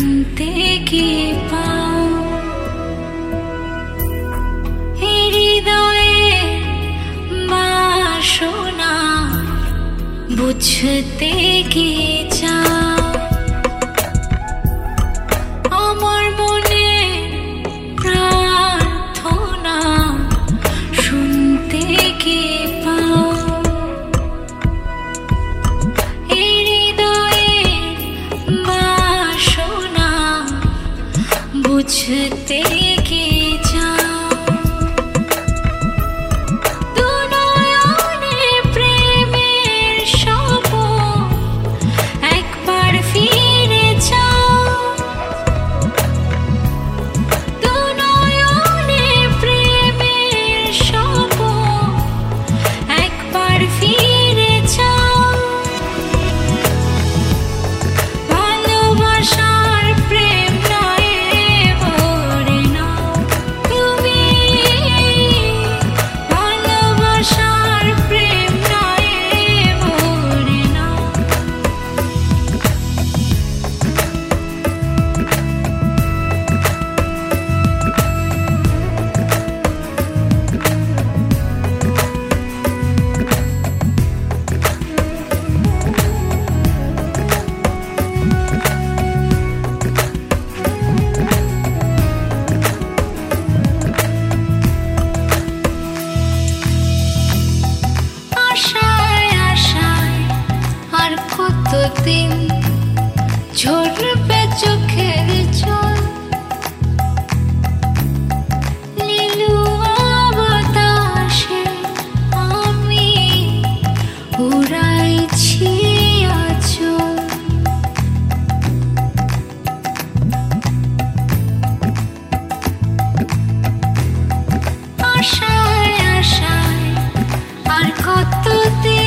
শুনতে কি পাও হৃদয়ে বাসনা বুঝতে কি চাও আমার মনে প্রার্থনা শুনতে কি পাও বুঝতে কি চাও দু নয়নে প্রেমের স্বপন একবার ফিরে যাও দু নয়নে প্রেমের স্বপন একবার ফিরে যাও ভালোবাসার প্রেম কতদিন ঝরবে চোখের জল লিলুয়া বাতাসে আমি উড়াইছি আঁচল আশায় আশায় আর কতদিন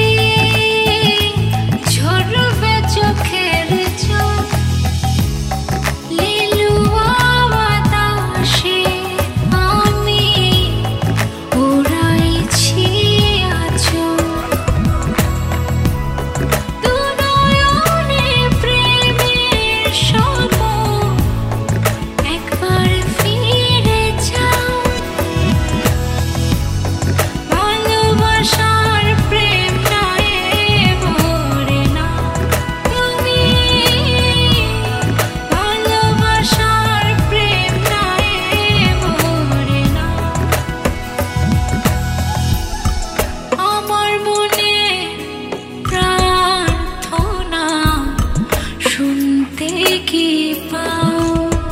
চোখের জল লিলুয়া বাতাসে আমি উড়াইছি আঁচল দু নয়নে প্রেমের স্বপন একবার ফিরে যাও ভালোবাসার প্রেম কি পাও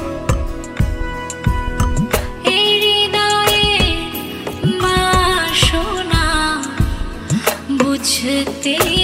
হৃদয়ে বাসনা বুঝতে